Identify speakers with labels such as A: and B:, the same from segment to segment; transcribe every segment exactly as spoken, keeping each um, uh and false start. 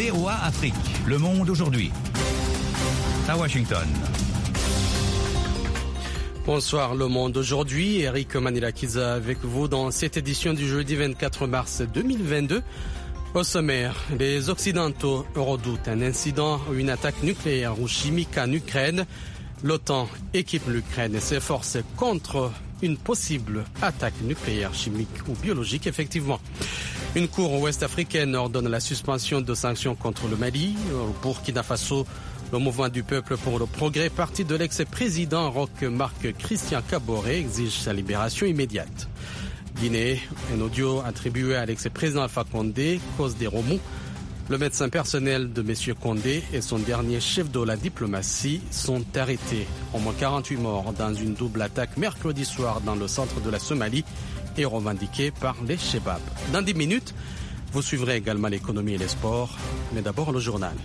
A: V O A Afrique, Le Monde aujourd'hui. À Washington.
B: Bonsoir Le Monde aujourd'hui, Eric Manilakiza avec vous dans cette édition du jeudi vingt-quatre mars deux mille vingt-deux. Au sommaire, les Occidentaux redoutent un incident ou une attaque nucléaire ou chimique en Ukraine. L'OTAN équipe l'Ukraine et ses forces contre une possible attaque nucléaire, chimique ou biologique, effectivement. Une cour ouest-africaine ordonne la suspension de sanctions contre le Mali. Au Burkina Faso, le mouvement du peuple pour le progrès, parti de l'ex-président Roch Marc Christian Kaboré, exige sa libération immédiate. Guinée, un audio attribué à l'ex-président Alpha Condé cause des remous. Le médecin personnel de M. Condé et son dernier chef de la diplomatie sont arrêtés. Au moins quarante-huit morts dans une double attaque mercredi soir dans le centre de la Somalie et revendiquée par les Chebab. Dans dix minutes, vous suivrez également l'économie et les sports, mais d'abord le journal.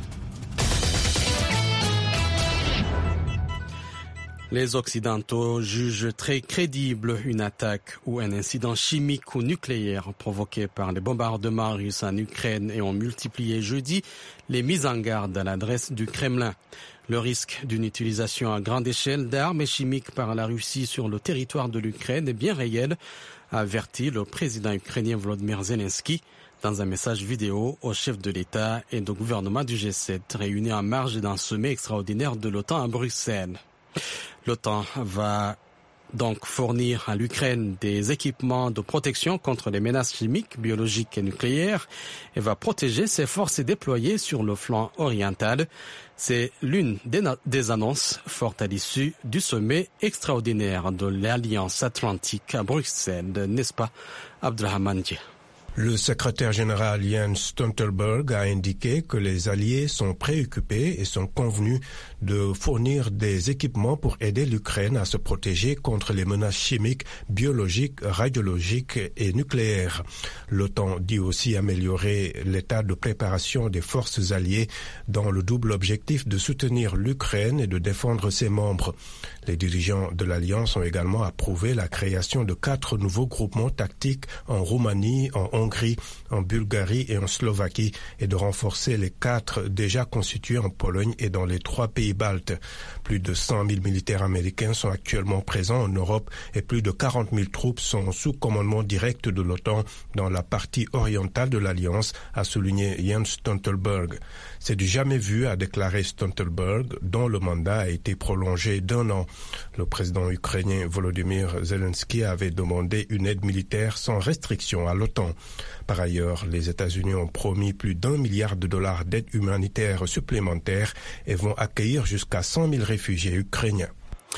B: Les Occidentaux jugent très crédible une attaque ou un incident chimique ou nucléaire provoqué par les bombardements russes en Ukraine et ont multiplié jeudi les mises en garde à l'adresse du Kremlin. Le risque d'une utilisation à grande échelle d'armes chimiques par la Russie sur le territoire de l'Ukraine est bien réel, a averti le président ukrainien Volodymyr Zelensky dans un message vidéo au chef de l'État et de gouvernement du G sept réunis en marge d'un sommet extraordinaire de l'OTAN à Bruxelles. L'OTAN va donc fournir à l'Ukraine des équipements de protection contre les menaces chimiques, biologiques et nucléaires et va protéger ses forces déployées sur le flanc oriental. C'est l'une des, des annonces fortes à l'issue du sommet extraordinaire de l'Alliance Atlantique à Bruxelles, n'est-ce pas, Abdelrahman Dia?
C: Le secrétaire général Jens Stoltenberg a indiqué que les alliés sont préoccupés et sont convenus de fournir des équipements pour aider l'Ukraine à se protéger contre les menaces chimiques, biologiques, radiologiques et nucléaires. L'OTAN dit aussi améliorer l'état de préparation des forces alliées dans le double objectif de soutenir l'Ukraine et de défendre ses membres. Les dirigeants de l'Alliance ont également approuvé la création de quatre nouveaux groupements tactiques en Roumanie, en Hongrie, en Bulgarie et en Slovaquie et de renforcer les quatre déjà constitués en Pologne et dans les trois pays baltes. Plus de cent mille militaires américains sont actuellement présents en Europe et plus de quarante mille troupes sont sous commandement direct de l'OTAN dans la partie orientale de l'Alliance, a souligné Jens Stoltenberg. C'est du jamais vu, a déclaré Stoltenberg, dont le mandat a été prolongé d'un an. Le président ukrainien Volodymyr Zelensky avait demandé une aide militaire sans restriction à l'OTAN. Par ailleurs, les États-Unis ont promis plus d'un milliard de dollars d'aide humanitaire supplémentaire et vont accueillir jusqu'à cent mille réfugiés ukrainiens.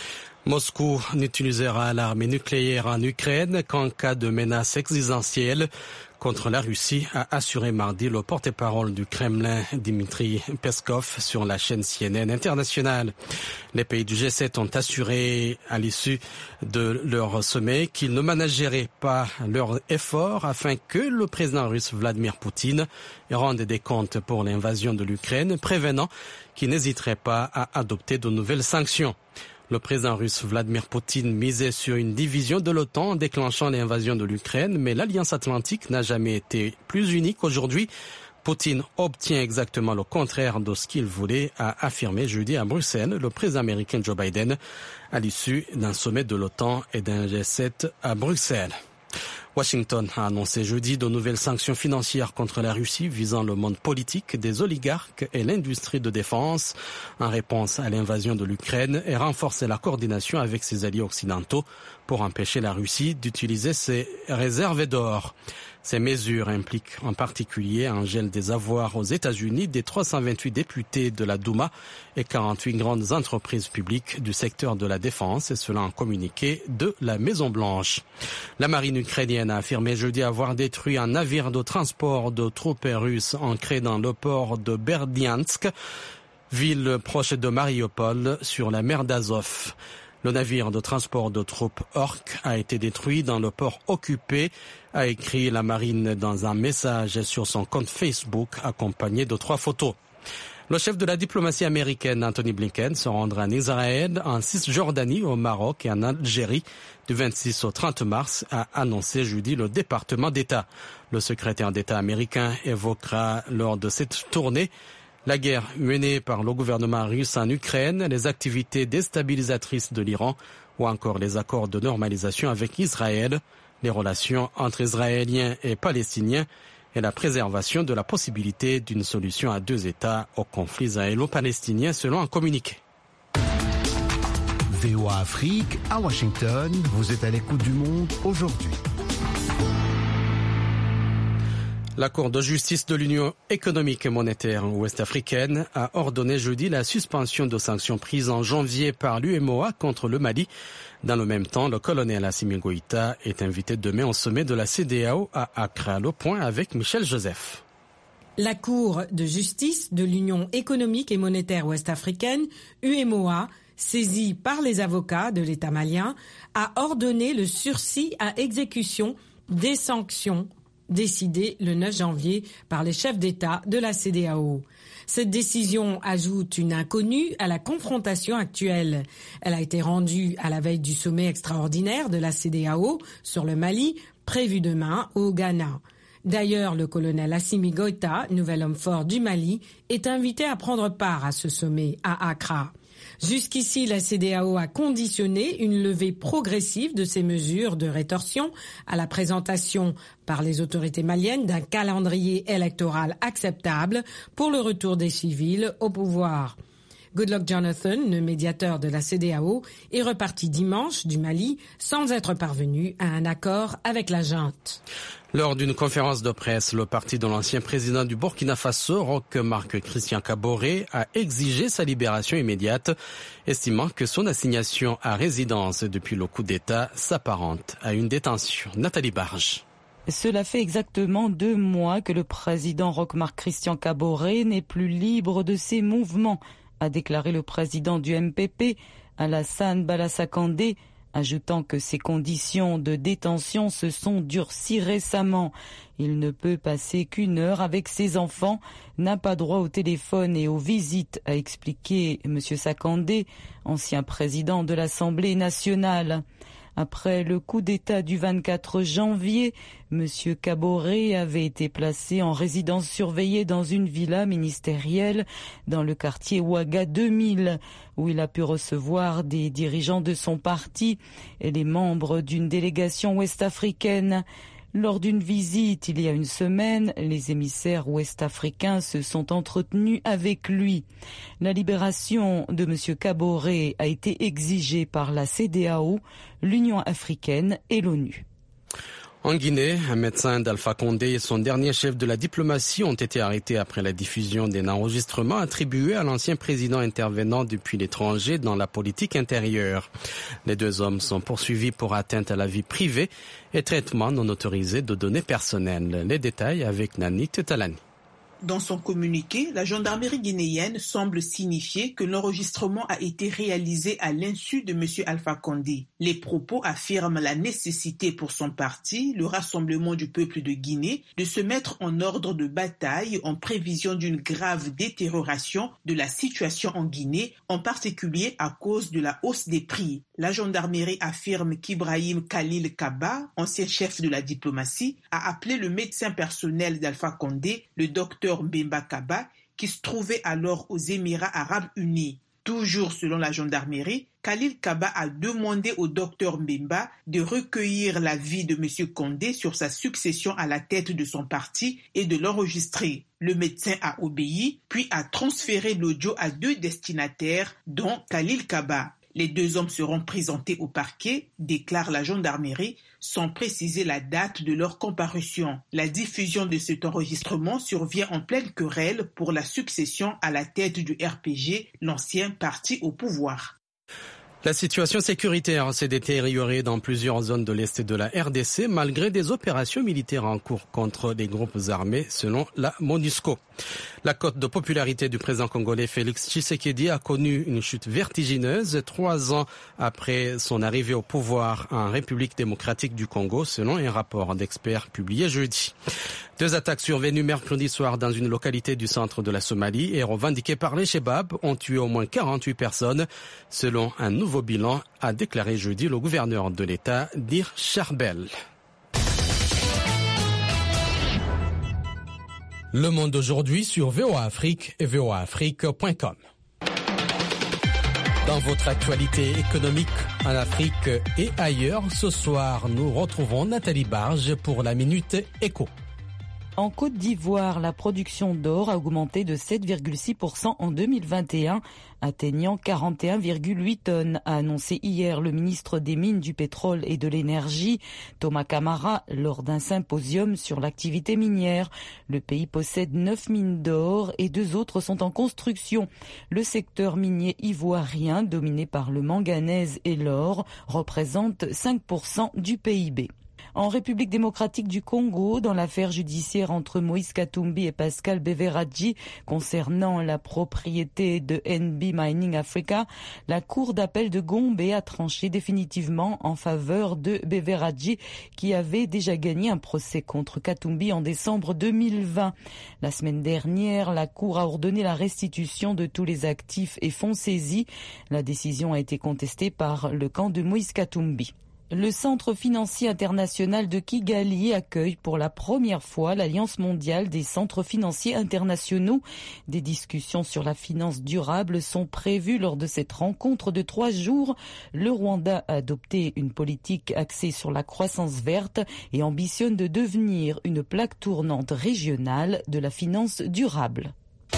B: Moscou n'utilisera l'arme nucléaire en Ukraine qu'en cas de menace existentielle contre la Russie, a assuré mardi le porte-parole du Kremlin, Dmitry Peskov, sur la chaîne C N N internationale. Les pays du G sept ont assuré à l'issue de leur sommet qu'ils ne manageraient pas leurs efforts afin que le président russe Vladimir Poutine rende des comptes pour l'invasion de l'Ukraine, prévenant qu'il n'hésiterait pas à adopter de nouvelles sanctions. Le président russe Vladimir Poutine misait sur une division de l'OTAN en déclenchant l'invasion de l'Ukraine, mais l'Alliance Atlantique n'a jamais été plus unique aujourd'hui. Poutine obtient exactement le contraire de ce qu'il voulait, a affirmé jeudi à Bruxelles le président américain Joe Biden à l'issue d'un sommet de l'OTAN et d'un G sept à Bruxelles. Washington a annoncé jeudi de nouvelles sanctions financières contre la Russie visant le monde politique, des oligarques et l'industrie de défense en réponse à l'invasion de l'Ukraine et renforcer la coordination avec ses alliés occidentaux pour empêcher la Russie d'utiliser ses réserves d'or. Ces mesures impliquent en particulier un gel des avoirs aux États-Unis des trois cent vingt-huit députés de la Douma et quarante-huit grandes entreprises publiques du secteur de la défense, et cela en communiqué de la Maison-Blanche. La marine ukrainienne a affirmé jeudi avoir détruit un navire de transport de troupes russes ancré dans le port de Berdiansk, ville proche de Mariupol, sur la mer d'Azov. Le navire de transport de troupes Ork a été détruit dans le port occupé, a écrit la marine dans un message sur son compte Facebook accompagné de trois photos. Le chef de la diplomatie américaine, Anthony Blinken, se rendra en Israël, en Cisjordanie, au Maroc et en Algérie du vingt-six au trente mars, a annoncé jeudi le département d'État. Le secrétaire d'État américain évoquera lors de cette tournée la guerre menée par le gouvernement russe en Ukraine, les activités déstabilisatrices de l'Iran ou encore les accords de normalisation avec Israël, les relations entre Israéliens et Palestiniens et la préservation de la possibilité d'une solution à deux États au conflit israélo-palestinien selon un communiqué.
D: V O A Afrique, à Washington, vous êtes à l'écoute du monde aujourd'hui.
B: La Cour de justice de l'Union économique et monétaire ouest-africaine a ordonné jeudi la suspension de sanctions prises en janvier par l'U M O A contre le Mali. Dans le même temps, le colonel Assimi Goïta est invité demain au sommet de la C E D E A O à Accra. Le point avec Michel Joseph.
E: La Cour de justice de l'Union économique et monétaire ouest-africaine, U M O A, saisie par les avocats de l'État malien, a ordonné le sursis à exécution des sanctions décidées le neuf janvier par les chefs d'État de la C E D E A O. Cette décision ajoute une inconnue à la confrontation actuelle. Elle a été rendue à la veille du sommet extraordinaire de la C E D E A O sur le Mali, prévu demain au Ghana. D'ailleurs, le colonel Assimi Goïta, nouvel homme fort du Mali, est invité à prendre part à ce sommet à Accra. Jusqu'ici, la C E D E A O a conditionné une levée progressive de ces mesures de rétorsion à la présentation par les autorités maliennes d'un calendrier électoral acceptable pour le retour des civils au pouvoir. Goodluck Jonathan, le médiateur de la C E D E A O, est reparti dimanche du Mali sans être parvenu à un accord avec la junte.
B: Lors d'une conférence de presse, le parti de l'ancien président du Burkina Faso, Roch Marc Christian Kaboré, a exigé sa libération immédiate, estimant que son assignation à résidence depuis le coup d'État s'apparente à une détention. Nathalie Barge.
F: Cela fait exactement deux mois que le président Roch Marc Christian Kaboré n'est plus libre de ses mouvements, a déclaré le président du M P P, Alassane Balassa Kandé, ajoutant que ses conditions de détention se sont durcies récemment. Il ne peut passer qu'une heure avec ses enfants, n'a pas droit au téléphone et aux visites, a expliqué M. Sakandé, ancien président de l'Assemblée nationale. Après le coup d'État du vingt-quatre janvier, M. Kaboré avait été placé en résidence surveillée dans une villa ministérielle dans le quartier Ouaga deux mille, où il a pu recevoir des dirigeants de son parti et les membres d'une délégation ouest-africaine. Lors d'une visite il y a une semaine, les émissaires ouest-africains se sont entretenus avec lui. La libération de M. Kaboré a été exigée par la C E D E A O, l'Union africaine et l'ONU.
B: En Guinée, un médecin d'Alpha Condé et son dernier chef de la diplomatie ont été arrêtés après la diffusion d'un enregistrement attribué à l'ancien président intervenant depuis l'étranger dans la politique intérieure. Les deux hommes sont poursuivis pour atteinte à la vie privée et traitement non autorisé de données personnelles. Les détails avec Nani Tetalani.
G: Dans son communiqué, la gendarmerie guinéenne semble signifier que l'enregistrement a été réalisé à l'insu de M. Alpha Condé. Les propos affirment la nécessité pour son parti, le Rassemblement du peuple de Guinée, de se mettre en ordre de bataille en prévision d'une grave détérioration de la situation en Guinée, en particulier à cause de la hausse des prix. La gendarmerie affirme qu'Ibrahim Khalil Kaba, ancien chef de la diplomatie, a appelé le médecin personnel d'Alpha Condé, le docteur Mbemba Kaba, qui se trouvait alors aux Émirats arabes unis. Toujours selon la gendarmerie, Khalil Kaba a demandé au docteur Mbemba de recueillir l'avis de M. Condé sur sa succession à la tête de son parti et de l'enregistrer. Le médecin a obéi, puis a transféré l'audio à deux destinataires, dont Khalil Kaba. Les deux hommes seront présentés au parquet, déclare la gendarmerie, sans préciser la date de leur comparution. La diffusion de cet enregistrement survient en pleine querelle pour la succession à la tête du R P G, l'ancien parti au pouvoir.
B: La situation sécuritaire s'est détériorée dans plusieurs zones de l'Est de la R D C malgré des opérations militaires en cours contre les groupes armés selon la MONUSCO. La cote de popularité du président congolais Félix Tshisekedi a connu une chute vertigineuse trois ans après son arrivée au pouvoir en République démocratique du Congo selon un rapport d'experts publié jeudi. Deux attaques survenues mercredi soir dans une localité du centre de la Somalie et revendiquées par les Chebab ont tué au moins quarante-huit personnes, selon un nouveau bilan, a déclaré jeudi le gouverneur de l'État, Dir Charbel. Le monde aujourd'hui sur V O A Afrique et V O A Afrique point com. Dans votre actualité économique en Afrique et ailleurs, ce soir, nous retrouvons Nathalie Barge pour la Minute Éco.
F: En Côte d'Ivoire, la production d'or a augmenté de sept virgule six pour cent en deux mille vingt et un, atteignant quarante et un virgule huit tonnes, a annoncé hier le ministre des Mines, du Pétrole et de l'Énergie, Thomas Camara, lors d'un symposium sur l'activité minière. Le pays possède neuf mines d'or et deux autres sont en construction. Le secteur minier ivoirien, dominé par le manganèse et l'or, représente cinq pour cent du P I B. En République démocratique du Congo, dans l'affaire judiciaire entre Moïse Katumbi et Pascal Beveradji concernant la propriété de N B Mining Africa, la cour d'appel de Gombe a tranché définitivement en faveur de Beveradji qui avait déjà gagné un procès contre Katumbi en décembre deux mille vingt. La semaine dernière, la cour a ordonné la restitution de tous les actifs et fonds saisis. La décision a été contestée par le camp de Moïse Katumbi. Le Centre financier international de Kigali accueille pour la première fois l'Alliance mondiale des centres financiers internationaux. Des discussions sur la finance durable sont prévues lors de cette rencontre de trois jours. Le Rwanda a adopté une politique axée sur la croissance verte et ambitionne de devenir une plaque tournante régionale de la finance durable.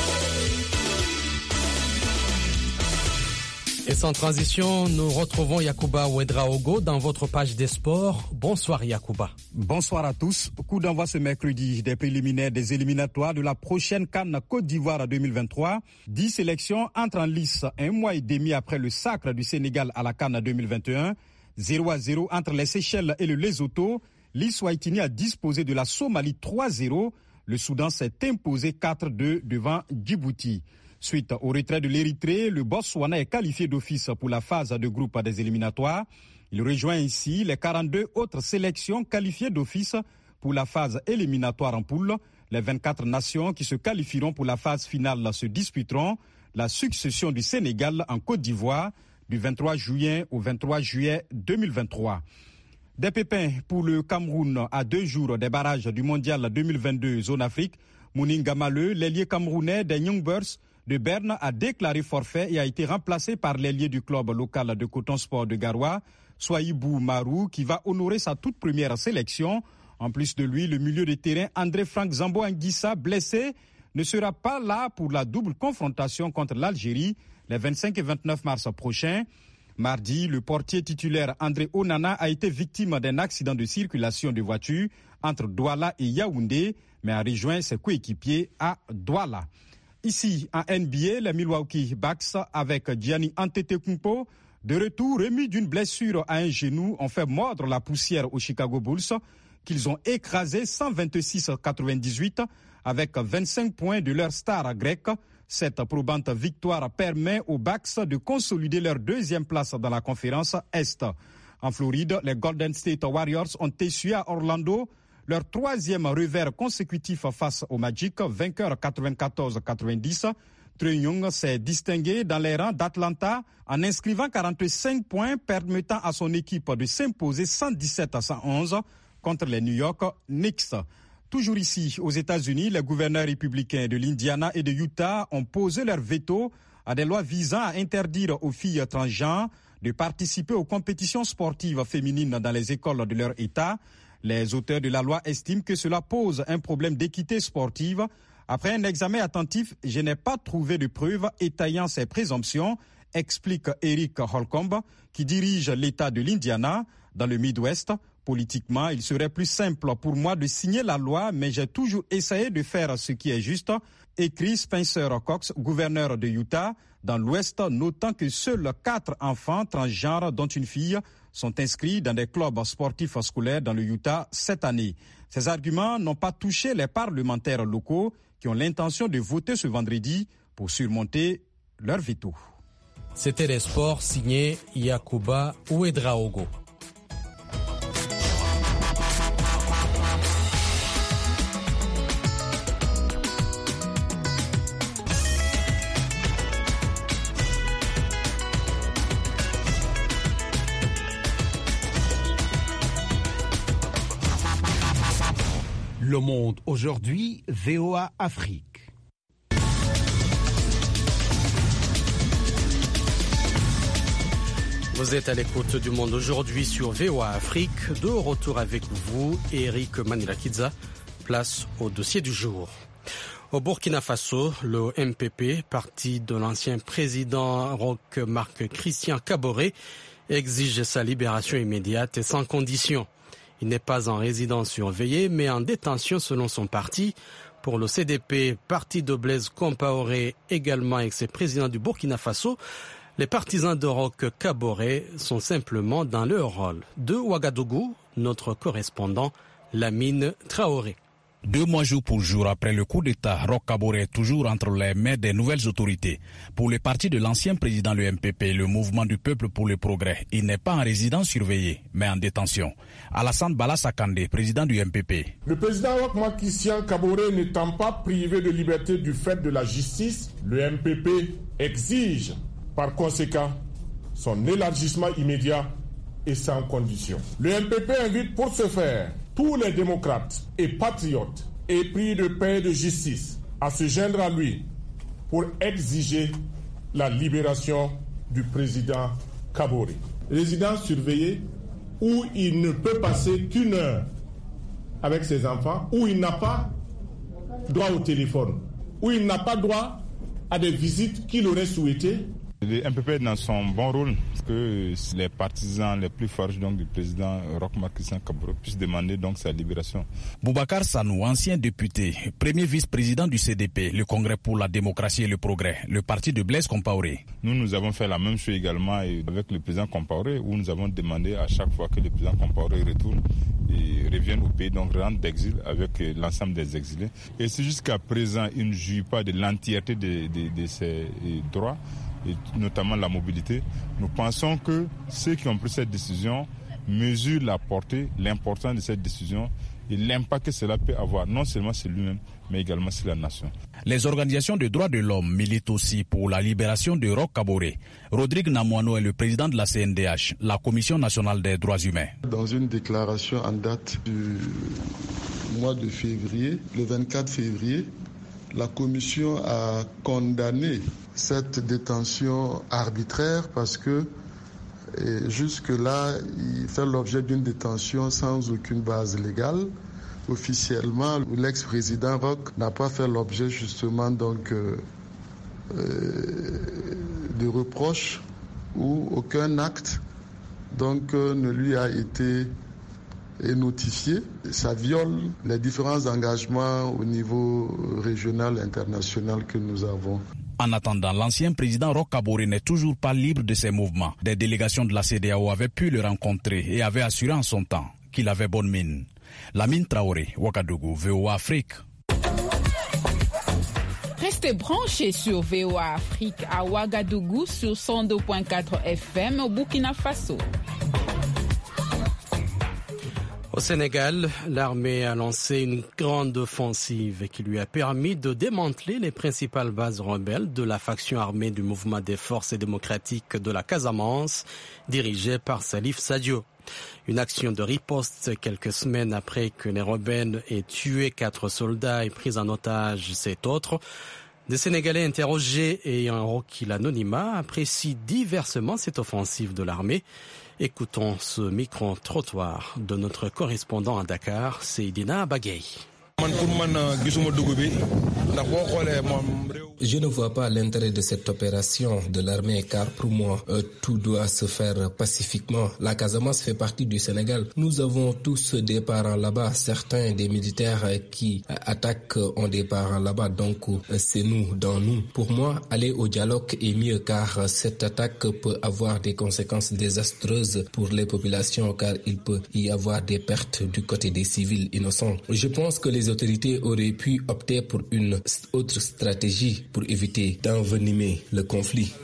B: Et sans transition, nous retrouvons Yacouba Ouedraogo dans votre page des sports. Bonsoir Yacouba.
H: Bonsoir à tous. Coup d'envoi ce mercredi des préliminaires des éliminatoires de la prochaine CAN Côte d'Ivoire deux mille vingt-trois. Dix sélections entrent en lice un mois et demi après le sacre du Sénégal à la CAN deux mille vingt et un. zéro à zéro entre les Seychelles et le Lesotho. L'Eswatini a disposé de la Somalie trois zéro. Le Soudan s'est imposé quatre deux devant Djibouti. Suite au retrait de l'Érythrée, le Botswana est qualifié d'office pour la phase de groupe des éliminatoires. Il rejoint ainsi les quarante-deux autres sélections qualifiées d'office pour la phase éliminatoire en poule. Les vingt-quatre nations qui se qualifieront pour la phase finale se disputeront la succession du Sénégal en Côte d'Ivoire du vingt-trois juillet au vingt-trois juillet deux mille vingt-trois. Des pépins pour le Cameroun à deux jours des barrages du Mondial deux mille vingt-deux Zone Afrique. Mouninga Maleu, l'ailier camerounais des Young Birds de Berne, a déclaré forfait et a été remplacé par l'ailier du club local de Coton Sport de Garoua, Soaibou Marou, qui va honorer sa toute première sélection. En plus de lui, le milieu de terrain André-Franck Zambo Anguissa, blessé, ne sera pas là pour la double confrontation contre l'Algérie les vingt-cinq et vingt-neuf mars prochains. Mardi, le portier titulaire André Onana a été victime d'un accident de circulation de voiture entre Douala et Yaoundé, mais a rejoint ses coéquipiers à Douala. Ici, en N B A, les Milwaukee Bucks, avec Gianni Antetokounmpo, de retour remis d'une blessure à un genou, ont fait mordre la poussière aux Chicago Bulls, qu'ils ont écrasé cent vingt-six à quatre-vingt-dix-huit avec vingt-cinq points de leur star grecque. Cette probante victoire permet aux Bucks de consolider leur deuxième place dans la conférence Est. En Floride, les Golden State Warriors ont essuyé à Orlando leur troisième revers consécutif face au Magic, vainqueur quatre-vingt-quatorze à quatre-vingt-dix. Trae Young s'est distingué dans les rangs d'Atlanta en inscrivant quarante-cinq points, permettant à son équipe de s'imposer cent dix-sept à cent onze contre les New York Knicks. Toujours ici, aux États-Unis, les gouverneurs républicains de l'Indiana et de Utah ont posé leur veto à des lois visant à interdire aux filles transgenres de participer aux compétitions sportives féminines dans les écoles de leur État. Les auteurs de la loi estiment que cela pose un problème d'équité sportive. Après un examen attentif, je n'ai pas trouvé de preuves étayant ces présomptions, explique Eric Holcomb, qui dirige l'État de l'Indiana dans le Midwest. Politiquement, il serait plus simple pour moi de signer la loi, mais j'ai toujours essayé de faire ce qui est juste, écrit Spencer Cox, gouverneur de Utah, dans l'Ouest, notant que seuls quatre enfants transgenres, dont une fille, sont inscrits dans des clubs sportifs scolaires dans le Utah cette année. Ces arguments n'ont pas touché les parlementaires locaux qui ont l'intention de voter ce vendredi pour surmonter leur veto.
B: C'était les sports signés Yacouba Ouedraogo.
D: Le Monde aujourd'hui, V O A Afrique.
B: Vous êtes à l'écoute du Monde aujourd'hui sur V O A Afrique. De retour avec vous, Eric Manilakidza. Place au dossier du jour. Au Burkina Faso, le M P P, parti de l'ancien président Roch Marc Christian Kaboré, exige sa libération immédiate et sans condition. Il n'est pas en résidence surveillée, mais en détention selon son parti. Pour le C D P, parti de Blaise Compaoré, également ex-président du Burkina Faso, les partisans de Roch Kaboré sont simplement dans leur rôle. De Ouagadougou, notre correspondant Lamine Traoré.
I: Deux mois jour pour jour après le coup d'État, Roch Kaboré est toujours entre les mains des nouvelles autorités. Pour le parti de l'ancien président le M P P, le mouvement du peuple pour le progrès, il n'est pas en résidence surveillée, mais en détention. Alassane Balassah Kandé, président du M P P.
J: Le président Roch Marc Christian Kaboré n'étant pas privé de liberté du fait de la justice, le M P P exige par conséquent son élargissement immédiat et sans condition. Le M P P invite pour ce faire tous les démocrates et patriotes épris de paix et de justice à se joindre à lui pour exiger la libération du président Kaboré. Résidence surveillée où il ne peut passer qu'une heure avec ses enfants, où il n'a pas droit au téléphone, où il n'a pas droit à des visites qu'il aurait souhaitées.
K: Le M P P est dans son bon rôle, parce que les partisans les plus forts donc, du président Roch Marc Christian Kaboré puissent demander donc sa libération.
I: Boubacar Sanou, ancien député, premier vice-président du C D P, le Congrès pour la démocratie et le progrès, le parti de Blaise Compaoré.
K: Nous, nous avons fait la même chose également avec le président Compaoré, où nous avons demandé à chaque fois que le président Compaoré retourne et revienne au pays, donc rentre d'exil avec l'ensemble des exilés. Et si jusqu'à présent, il ne jouit pas de l'entièreté de, de, de ses droits, et notamment la mobilité, nous pensons que ceux qui ont pris cette décision mesurent la portée, l'importance de cette décision et l'impact que cela peut avoir, non seulement sur lui-même, mais également sur la nation.
I: Les organisations de droits de l'homme militent aussi pour la libération de Roch Kaboré. Rodrigue Namouano est le président de la C N D H, la Commission nationale des droits humains.
L: Dans une déclaration en date du mois de février, le vingt-quatre février, la Commission a condamné cette détention arbitraire parce que jusque-là, il fait l'objet d'une détention sans aucune base légale. Officiellement, l'ex-président Roch n'a pas fait l'objet justement donc euh, de reproches ou aucun acte donc euh, ne lui a été notifié. Ça viole les différents engagements au niveau régional et international que nous avons.
I: En attendant, l'ancien président Roch Kaboré n'est toujours pas libre de ses mouvements. Des délégations de la C D A O avaient pu le rencontrer et avaient assuré en son temps qu'il avait bonne mine. Lamine Traoré, Ouagadougou, V O A Afrique.
M: Restez branchés sur V O A Afrique à Ouagadougou sur cent deux virgule quatre F M au Burkina Faso.
B: Au Sénégal, l'armée a lancé une grande offensive qui lui a permis de démanteler les principales bases rebelles de la faction armée du mouvement des forces démocratiques de la Casamance, dirigée par Salif Sadio. Une action de riposte quelques semaines après que les rebelles aient tué quatre soldats et pris en otage sept autres. Des Sénégalais interrogés et ayant requis l'anonymat apprécient diversement cette offensive de l'armée. Écoutons ce micro-trottoir de notre correspondant à Dakar, Seydina Bagay.
N: Je ne vois pas l'intérêt de cette opération de l'armée car pour moi, euh, tout doit se faire pacifiquement. La Casamance fait partie du Sénégal. Nous avons tous des parents là-bas. Certains des militaires qui attaquent ont des parents là-bas. Donc euh, c'est nous, dans nous. Pour moi, aller au dialogue est mieux car cette attaque peut avoir des conséquences désastreuses pour les populations car il peut y avoir des pertes du côté des civils innocents. Je pense que les autorités auraient pu opter pour une autre stratégie pour éviter d'envenimer le conflit.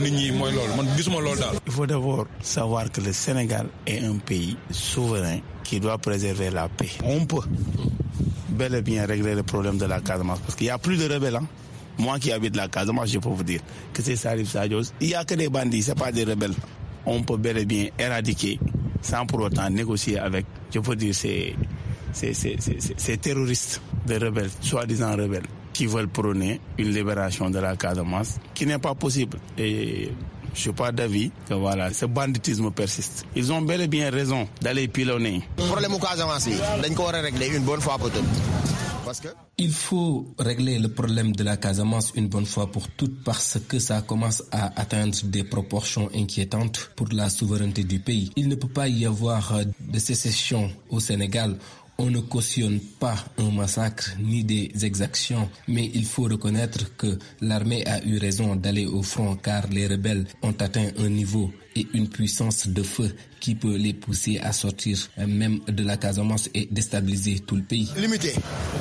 O: Il faut d'abord savoir que le Sénégal est un pays souverain qui doit préserver la paix. On peut bel et bien régler le problème de la Casamance parce qu'il n'y a plus de rebelles. Hein? Moi qui habite la Casamance, je peux vous dire que c'est Salif Sadio. Il n'y a que des bandits, ce n'est pas des rebelles. On peut bel et bien éradiquer sans pour autant négocier avec, je peux dire, ces ces, ces, ces, ces terroristes, des rebelles, soi-disant rebelles, qui veulent prôner une libération de la Casamance, qui n'est pas possible. Et je suis pas d'avis que voilà, ce banditisme persiste. Ils ont bel et bien raison d'aller pilonner.
P: Le problème au Casamance, il faut régler une bonne fois pour toutes. Parce que...
N: Il faut régler le problème de la Casamance une bonne fois pour toutes parce que ça commence à atteindre des proportions inquiétantes pour la souveraineté du pays. Il ne peut pas y avoir de sécession au Sénégal. On ne cautionne pas un massacre ni des exactions, mais il faut reconnaître que l'armée a eu raison d'aller au front car les rebelles ont atteint un niveau et une puissance de feu qui peut les pousser à sortir même de la Casamance et déstabiliser tout le pays.
P: Limité.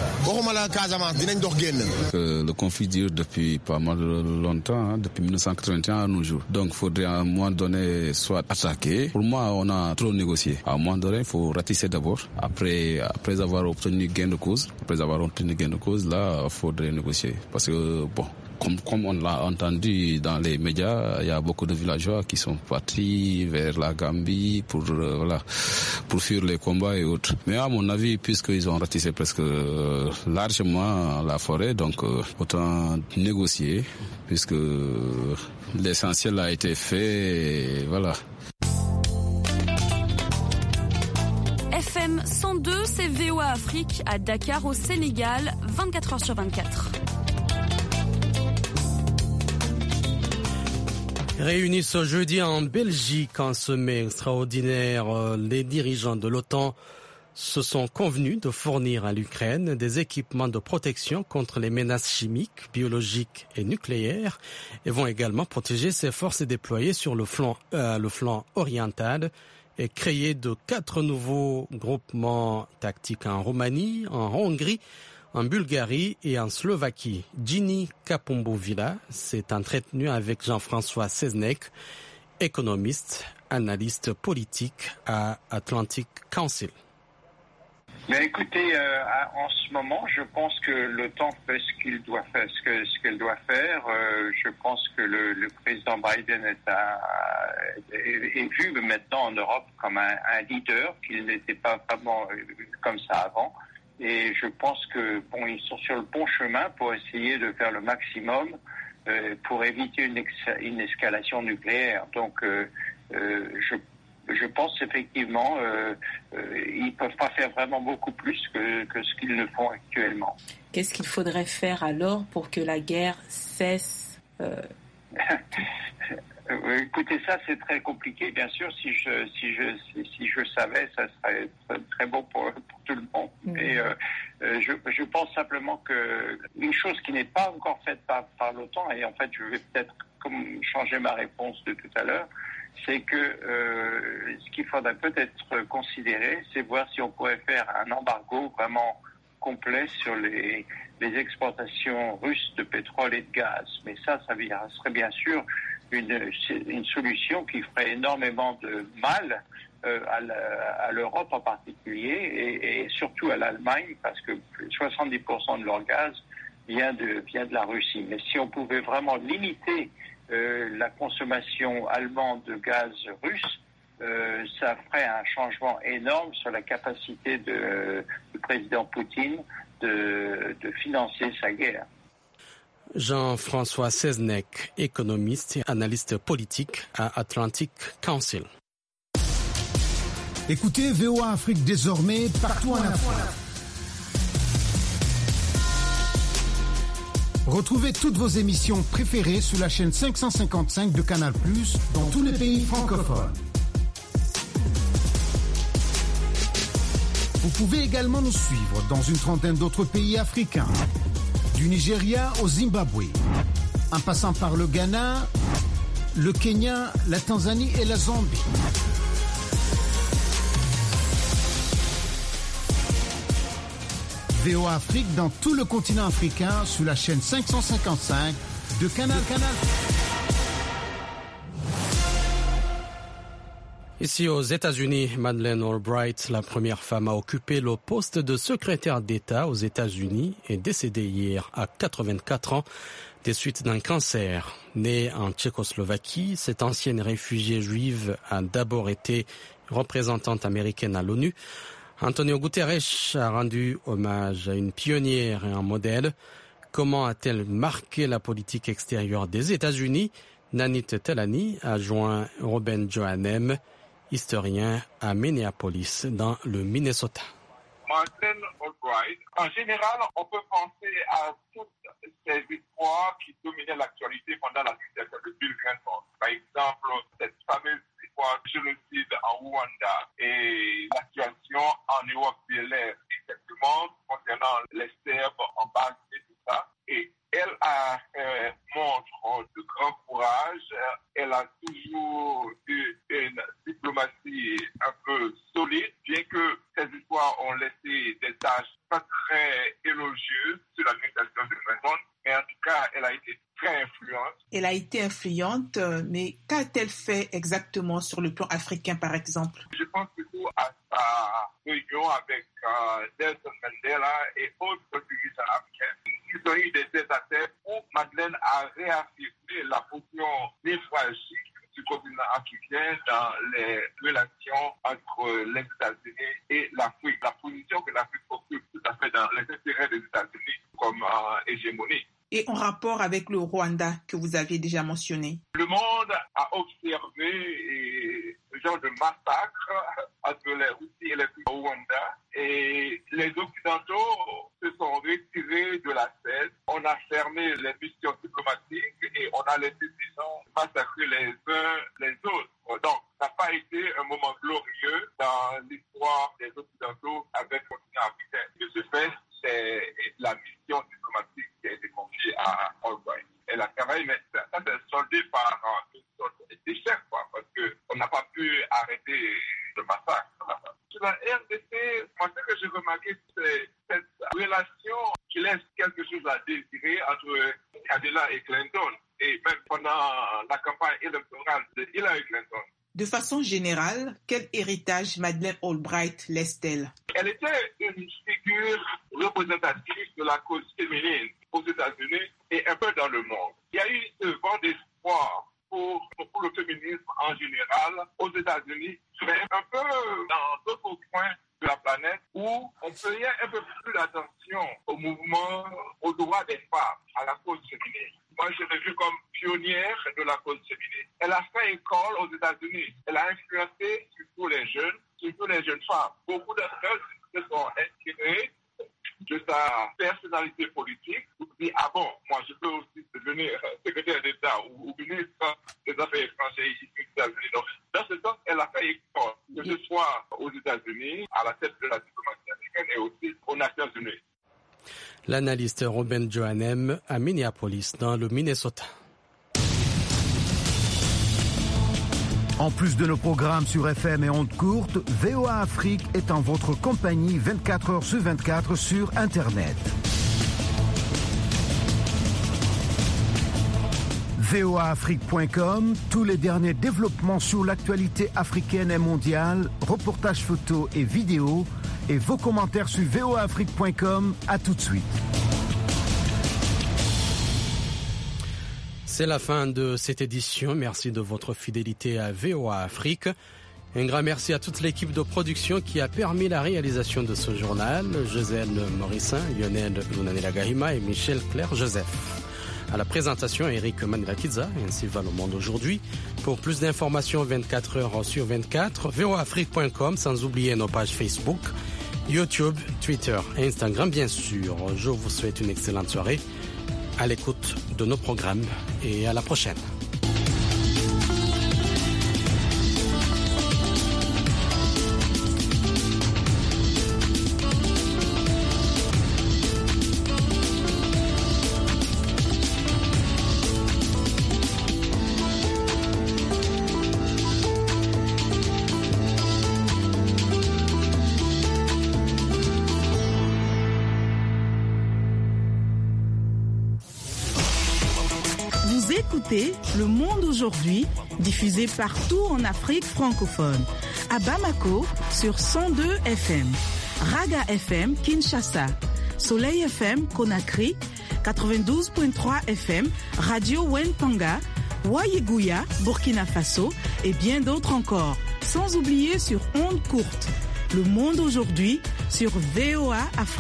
Q: Euh, le conflit dure depuis pas mal longtemps, hein, depuis mille neuf cent quatre-vingt-un à nos jours. Donc il faudrait à un moment donné soit attaquer. Pour moi, on a trop négocié. À un moment donné, il faut ratisser d'abord. Après, après avoir obtenu gain de cause, après avoir obtenu gain de cause, là, il faudrait négocier. Parce que, bon, Comme, comme on l'a entendu dans les médias, il y a beaucoup de villageois qui sont partis vers la Gambie pour, euh, voilà, pour fuir les combats et autres. Mais à mon avis, puisqu'ils ont ratissé presque euh, largement la forêt, donc euh, autant négocier, puisque l'essentiel a été fait, et voilà.
R: F M cent deux, c'est V O A Afrique à Dakar au Sénégal, vingt-quatre heures sur vingt-quatre.
B: Réunis ce jeudi en Belgique en sommet extraordinaire, les dirigeants de l'OTAN se sont convenus de fournir à l'Ukraine des équipements de protection contre les menaces chimiques, biologiques et nucléaires et vont également protéger ses forces déployées sur le flanc, euh, le flanc oriental et créer de quatre nouveaux groupements tactiques en Roumanie, en Hongrie, en Bulgarie et en Slovaquie. Ginny Kapombovila s'est entretenu avec Jean-François Seznec, économiste, analyste politique à Atlantic Council.
S: Mais écoutez, euh, en ce moment, je pense que l'OTAN fait ce qu'il doit faire, ce que ce qu'elle doit faire. Euh, je pense que le, le président Biden est, à, est, est vu maintenant en Europe comme un, un leader, qu'il n'était pas vraiment comme ça avant. Et je pense que bon, ils sont sur le bon chemin pour essayer de faire le maximum euh, pour éviter une, ex- une escalation nucléaire. Donc, euh, euh, je, je pense effectivement euh, euh, ils peuvent pas faire vraiment beaucoup plus que, que ce qu'ils ne font actuellement.
T: Qu'est-ce qu'il faudrait faire alors pour que la guerre cesse euh...
S: Écoutez, ça c'est très compliqué. Bien sûr, si je si je si je savais, ça serait très, très bon pour, pour tout le monde. Mmh. Et euh, je je pense simplement que une chose qui n'est pas encore faite par par l'OTAN, et en fait je vais peut-être comme changer ma réponse de tout à l'heure, c'est que euh, ce qu'il faudrait peut-être considérer, c'est voir si on pourrait faire un embargo vraiment complet sur les les exportations russes de pétrole et de gaz. Mais ça, ça serait bien sûr Une, une solution qui ferait énormément de mal euh, à, la, à l'Europe en particulier et, et surtout à l'Allemagne parce que soixante-dix pour cent de leur gaz vient de, vient de la Russie. Mais si on pouvait vraiment limiter euh, la consommation allemande de gaz russe, euh, ça ferait un changement énorme sur la capacité de, du président Poutine de, de financer sa guerre.
B: Jean-François Seznec, économiste et analyste politique à Atlantic Council.
U: Écoutez V O A Afrique désormais partout en Afrique. Retrouvez toutes vos émissions préférées sur la chaîne cinq cent cinquante-cinq de Canal plus, dans tous les pays francophones. Vous pouvez également nous suivre dans une trentaine d'autres pays africains. Du Nigeria au Zimbabwe, en passant par le Ghana, le Kenya, la Tanzanie et la Zambie. V O A Afrique dans tout le continent africain sur la chaîne cinq cent cinquante-cinq de Canal Canal.
B: Ici aux États-Unis, Madeleine Albright, la première femme à occuper le poste de secrétaire d'État aux États-Unis, est décédée hier à quatre-vingt-quatre ans des suites d'un cancer. Née en Tchécoslovaquie, cette ancienne réfugiée juive a d'abord été représentante américaine à l'ONU Antonio Guterres a rendu hommage à une pionnière et un modèle. Comment a-t-elle marqué la politique extérieure des États-Unis? Nanit Telani a joint Robin Johannem, historien à Minneapolis, dans le Minnesota.
A: Madeleine Albright, en général, on peut penser à toutes ces histoires qui dominaient l'actualité pendant la dictature de Bill Clinton. Par exemple, cette fameuse histoire du génocide en Rwanda et la situation en Europe de l'Est, exactement concernant les Serbes en base et tout ça. Et elle a euh, montre de grand courage. Elle a toujours eu une diplomatie un peu solide, bien que ces histoires ont laissé des tâches pas très élogieuses sur l'administration de Clinton. Mais en tout cas, elle a été très influente.
G: Elle a été influente, mais qu'a-t-elle fait exactement sur le plan africain, par exemple?
A: Je pense surtout à sa réunion avec euh, Nelson Mandela et autres dirigeants africains. Ils ont eu des tête-à-tête où Madeleine a réaffirmé la position névralgique du continent africain dans les relations entre les États-Unis et l'Afrique. La position que l'Afrique occupe tout à fait dans les intérêts des États-Unis comme euh, hégémonie.
G: Et en rapport avec le Rwanda que vous aviez déjà mentionné?
A: Le monde a observé ce genre de massacre entre les Russes et les Rwandais et les Occidentaux se sont retirés de la scène. On a fermé les missions diplomatiques et on a laissé ces gens massacrer les uns les autres. Donc, ça n'a pas été un moment glorieux dans l'histoire des Occidentaux avec le continent africain. De ce fait, c'est la mission diplomatique qui a été confiée à Albright. Elle a travaillé, mais ça, ça s'est soldé par une sorte d'échec, quoi, parce qu'on n'a pas pu arrêter le massacre. Sur la R D C, moi, ce que j'ai remarqué, c'est cette relation qui laisse quelque chose à désirer entre Kabila et Clinton, et même pendant la campagne électorale de Hillary Clinton.
G: De façon générale, quel héritage Madeleine Albright laisse-t-elle?
A: Elle était une figure représentative de la cause féminine aux États-Unis et un peu dans le monde. Il y a eu ce vent d'espoir pour, pour le féminisme en général aux États-Unis, mais un peu dans d'autres coins de la planète où on payait un peu plus d'attention au mouvement, aux droits des femmes, à la cause féminine. Moi, je l'ai vue comme pionnière de la cause féminine. Elle a fait école aux États-Unis. Elle a influencé surtout les jeunes, surtout les jeunes femmes. Beaucoup d'entre elles se sont inspirées de sa personnalité politique. Vous dites, ah bon, moi je peux aussi devenir secrétaire d'État ou, ou ministre des Affaires étrangères ici aux États-Unis. Donc, dans ce sens, elle a fait école, que ce soit aux États-Unis, à la tête de la diplomatie américaine et aussi aux Nations Unies.
B: L'analyste Robin Johannem à Minneapolis, dans le Minnesota.
U: En plus de nos programmes sur F M et ondes courtes, V O A Afrique est en votre compagnie vingt-quatre heures sur vingt-quatre sur Internet. V O A Afrique point com, tous les derniers développements sur l'actualité africaine et mondiale, reportages photos et vidéos, et vos commentaires sur V O A Afrique point com. À tout de suite.
B: C'est la fin de cette édition. Merci de votre fidélité à V O A Afrique. Un grand merci à toute l'équipe de production qui a permis la réalisation de ce journal. Joselle Morissin, Lionel Lunanela Gahima et Michel Claire Joseph. À la présentation, Eric Manilakidza, ainsi va le monde aujourd'hui. Pour plus d'informations vingt-quatre heures sur vingt-quatre, V O A Afrique point com, sans oublier nos pages Facebook, YouTube, Twitter et Instagram, bien sûr. Je vous souhaite une excellente soirée à l'écoute de nos programmes et à la prochaine.
V: Le Monde aujourd'hui, diffusé partout en Afrique francophone. À Bamako, sur cent deux F M. Raga F M, Kinshasa. Soleil F M, Conakry. quatre-vingt-douze virgule trois F M. Radio Wentanga. Wayeguya, Burkina Faso. Et bien d'autres encore. Sans oublier sur ondes courtes. Le Monde aujourd'hui sur V O A Afrique.